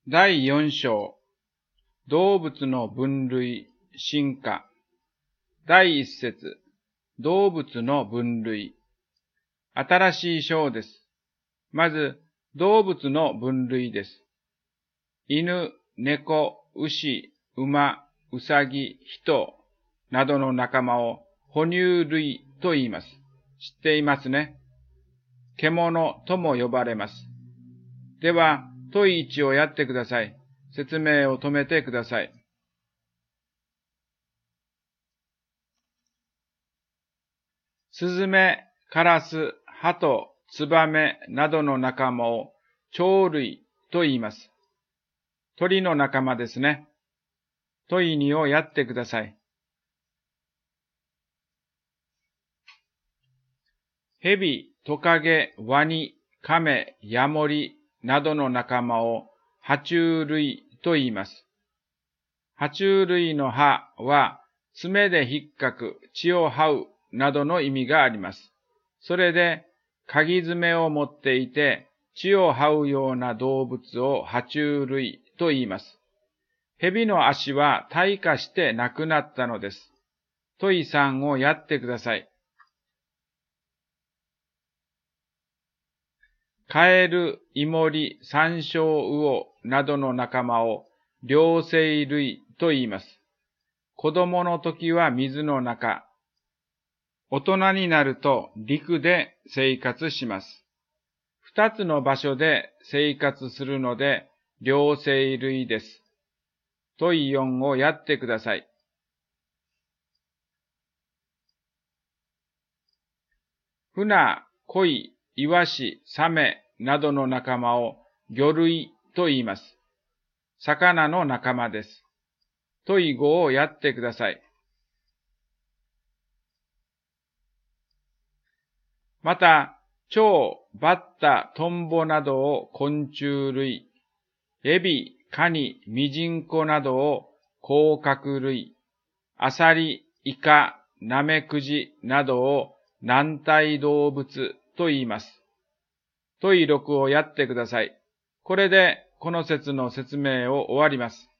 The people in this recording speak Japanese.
第4章、動物の分類、進化。第1節、動物の分類。新しい章です。まず、動物の分類です。犬、猫、牛、馬、うさぎ、人などの仲間を哺乳類と言います。知っていますね。獣とも呼ばれます。では、問い1をやってください。説明を止めてください。スズメ、カラス、ハト、ツバメなどの仲間を鳥類と言います。鳥の仲間ですね。問い2をやってください。ヘビ、トカゲ、ワニ、カメ、ヤモリなどの仲間を爬虫類と言います。爬虫類の歯は爪で引っかく、血を這うなどの意味があります。それで、鍵爪を持っていて、血を這うような動物を爬虫類と言います。蛇の足は退化してなくなったのです。問い3をやってください。カエル、イモリ、サンショウウオなどの仲間を両生類と言います。子供の時は水の中、大人になると陸で生活します。二つの場所で生活するので両生類です。問い4をやってください。フナ、コイ、イワシ、サメなどの仲間を魚類と言います。魚の仲間です。問い5をやってください。また、蝶、バッタ、トンボなどを昆虫類、エビ、カニ、ミジンコなどを甲殻類、アサリ、イカ、ナメクジなどを軟体動物と言います。問い6をやってください。これでこの説の説明を終わります。